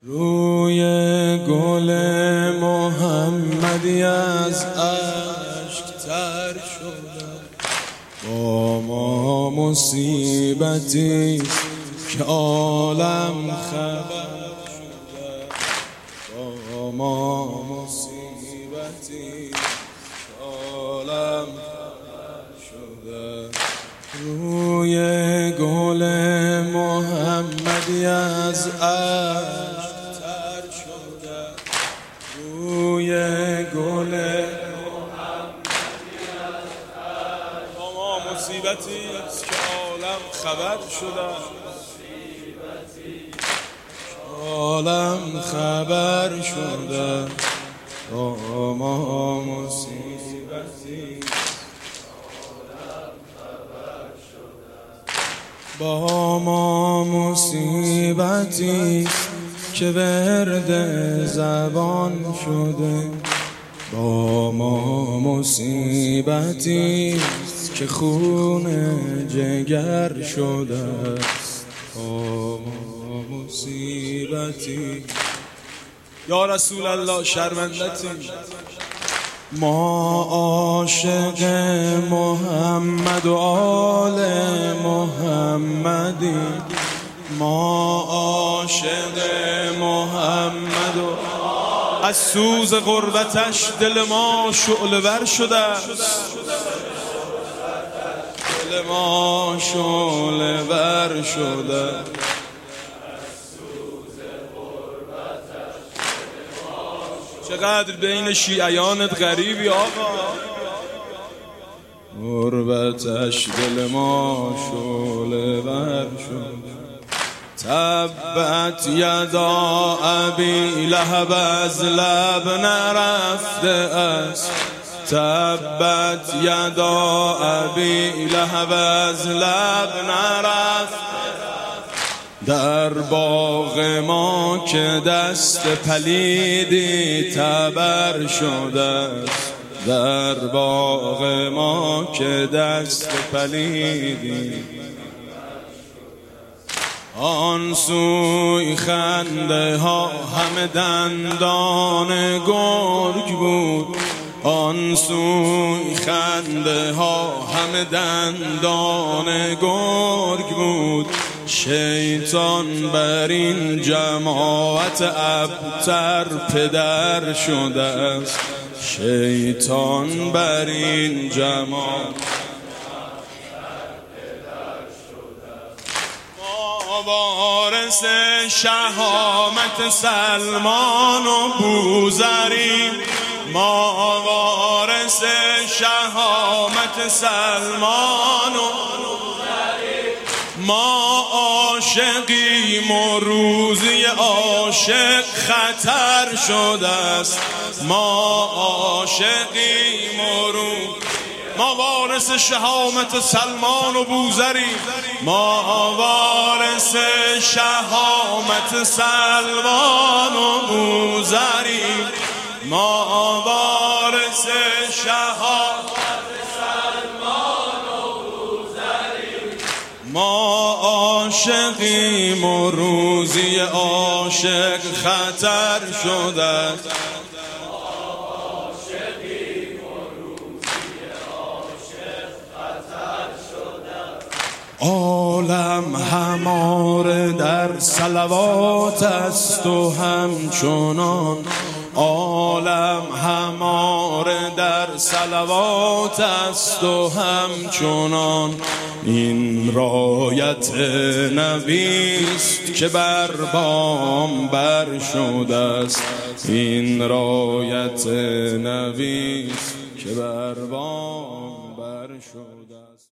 روی گل محمدی از اشک تر شده، با ما مصیبتی که عالم خبر شده، با ما مصیبتی که عالم خبر شده. روی گل محمدی از اشک تر شده، روی گل محمدی از اشک، با ما مصیبتی که عالم خبر شده، عالم خبر شده. با ما مصیبتی با ما مصیبتی که ورد زبان شده، با ما مصیبتی که خون جگر شده، با ما مصیبتی. یا رسول الله شرمندتی، ما عاشق محمد و آل محمدی، ما عاشق محمد و از سوز غربتش دل ما شعله ور شده است، دل ما شعله ور شده. چقدر بین شیعیانت غریبی آقا، غربتش دل ما شعله ور شده. تبت یدا ابی لهب از لب نرفته است، تبت یدا ابی لهب از لب نرفته. در باغ ما که دست پلیدی تبر شده است، در باغ ما که دست پلیدی. آن سوی خنده ها همه دندان گرگ بود، آن سوی خنده ها همه دندان گرگ بود. شیطان بر این جماعت ابتر پدر شده است، شیطان بر این جماعت ما وارث شهامت سلمان و بوذری، ما وارث شهامت سلمان و ما عاشقیم و روزی عاشق خطر شده است، ما عاشقیم و ما وارث شهامت سلمان و بوذری، ما وارث شهامت سلمان و بوذری، ما وارث شهامت سلمان و بوذری. ما عاشقیم و روزی عاشق خطر شده، عالم هماره در صلوات است و همچنان، عالم هماره در صلوات است و همچنان. این رایت نبیست که بر بام بر شده است، این رایت نبیست که بر بام بر شده است.